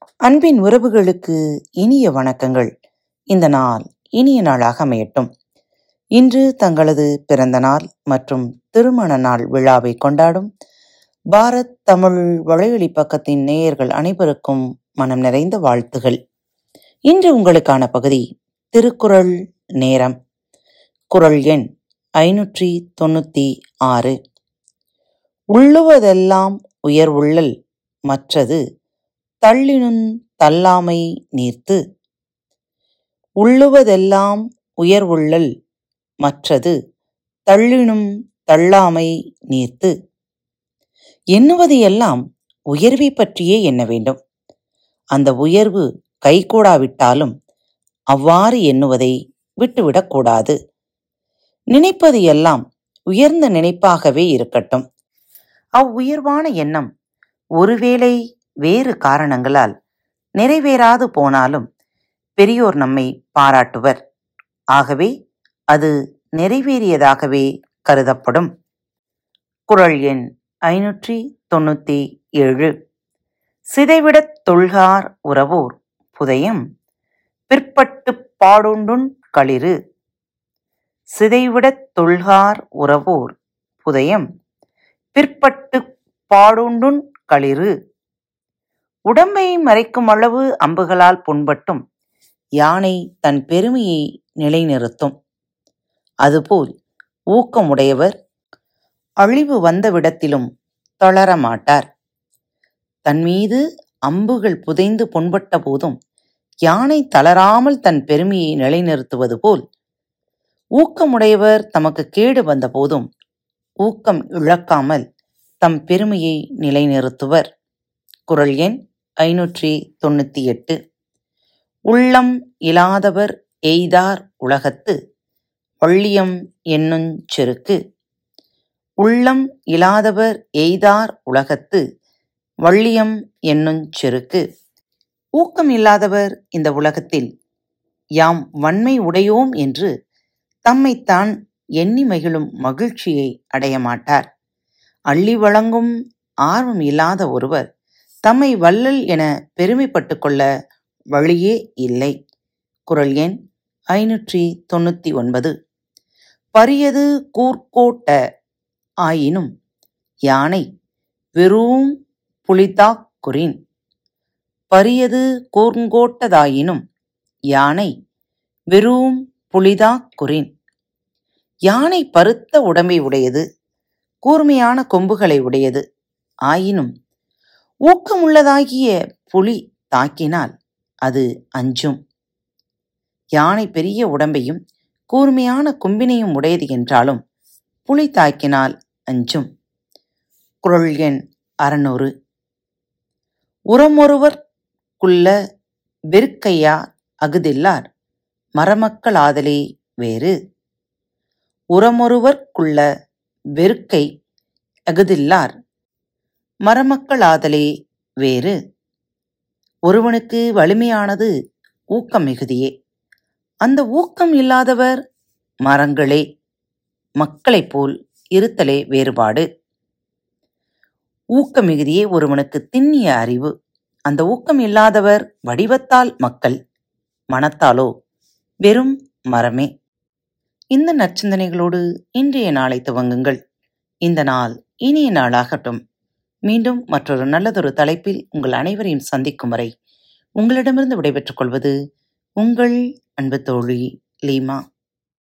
அன்பின் உறவுகளுக்கு இனிய வணக்கங்கள். இந்த நாள் இனிய நாளாக அமையட்டும். இன்று தங்களது பிறந்த நாள் மற்றும் திருமண நாள் விழாவை கொண்டாடும் பாரத் தமிழ் வலையொலி பக்கத்தின் நேயர்கள் அனைவருக்கும் மனம் நிறைந்த வாழ்த்துகள். இன்று உங்களுக்கான பகுதி திருக்குறள் நேரம். குறள் எண் 596. உள்ளுவதெல்லாம் உயர்வுள்ளல் மற்றது தள்ளினுந் தள்ளாமை நீர்த்து. உள்ளுவதெல்லாம் உயர்வுள்ளல் மற்றது தள்ளினும் தள்ளாமை நீர்த்து. எண்ணுவது எல்லாம் உயர்வை பற்றியே எண்ண வேண்டும். அந்த உயர்வு கைகூடாவிட்டாலும் அவ்வாறு எண்ணுவதை விட்டுவிடக்கூடாது. நினைப்பது எல்லாம் உயர்ந்த நினைப்பாகவே இருக்கட்டும். அவ்வுயர்வான எண்ணம் ஒருவேளை வேறு காரணங்களால் நிறைவேறாது போனாலும் பெரியோர் நம்மை பாராட்டுவர். ஆகவே அது நிறைவேறியதாகவே கருதப்படும். குறள் எண் 597. சிதைவிடத் தொல்கார் உறவோர் புதையம் பிற்பட்டுப் பாடுண்டுண் களிறு. சிதைவிடத் தொல்கார் உறவோர் புதையம் பிற்பட்டுப் பாடுண்டுண் களிறு. உடம்பை மறைக்கும் அளவு அம்புகளால் புண்பட்டும் யானை தன் பெருமையை நிலைநிறுத்தும். அதுபோல் ஊக்கமுடையவர் அழிவு வந்தவிடத்திலும் தளரமாட்டார். தன்மீது அம்புகள் புதைந்து புண்பட்ட போதும் யானை தளராமல் தன் பெருமையை நிலைநிறுத்துவது போல் ஊக்கமுடையவர் தமக்கு கேடு வந்த போதும் ஊக்கம் இழக்காமல் தம் பெருமையை நிலைநிறுத்துவர். குறள் எண் 598. உள்ளம் இலாதவர் எய்தார் உலகத்து வள்ளியம் என்னுஞ் செருக்கு. உள்ளம் இலாதவர் எய்தார் உலகத்து வள்ளியம் என்னுஞ் செருக்கு. ஊக்கம் இல்லாதவர் இந்த உலகத்தில் யாம் வன்மை உடையோம் என்று தம்மைத்தான் எண்ணி மகிழும் மகிழ்ச்சியை அடையமாட்டார். அள்ளி வழங்கும் ஆர்வம் இல்லாத ஒருவர் தம்மை வள்ளல் என பெருமைப்பட்டுக் கொள்ள வழியே இல்லை. குறள் எண் 599. பரியது கூர்கோட்ட ஆயினும் யானை வெறூம் புலிதாக் குறின். பரியது கூர்ங்கோட்டதாயினும் யானை வெறூம் புலிதாக் குறின். யானை பருத்த உடம்பை உடையது, கூர்மையான கொம்புகளை உடையது. ஆயினும் ஊக்கமுள்ளதாகிய புலி தாக்கினால் அது அஞ்சும். யானை பெரிய உடம்பையும் கூர்மையான கொம்பினையும் உடையது என்றாலும் புலி தாக்கினால் அஞ்சும். குறள் எண் 600. உரமொருவர்க்குள்ள வெறுக்கையார் அகுதில்லார் மரமக்கள் ஆதலே வேறு. உரமொருவர்க்குள்ள வெறுக்கை அகுதில்லார் மரமக்கள் ஆதலே வேறு. ஒருவனுக்கு வலிமையானது ஊக்கம் மிகுதியே. அந்த ஊக்கம் இல்லாதவர் மரங்களே, மக்களைப் போல் இருத்தலே வேறுபாடு. ஊக்க மிகுதியே ஒருவனுக்கு திண்ணிய அறிவு. அந்த ஊக்கம் இல்லாதவர் வடிவத்தால் மக்கள், மனத்தாலோ வெறும் மரமே. இந்த நற்சிந்தனைகளோடு இன்றைய நாளை துவங்குங்கள். இந்த நாள் இனிய நாளாகட்டும். மீண்டும் மற்றொரு நல்லதொரு தலைப்பில் உங்கள் அனைவரையும் சந்திக்கும் வரை உங்களிடமிருந்து விடைபெற்றுக் கொள்வது உங்கள் அன்பு தோழி லீமா.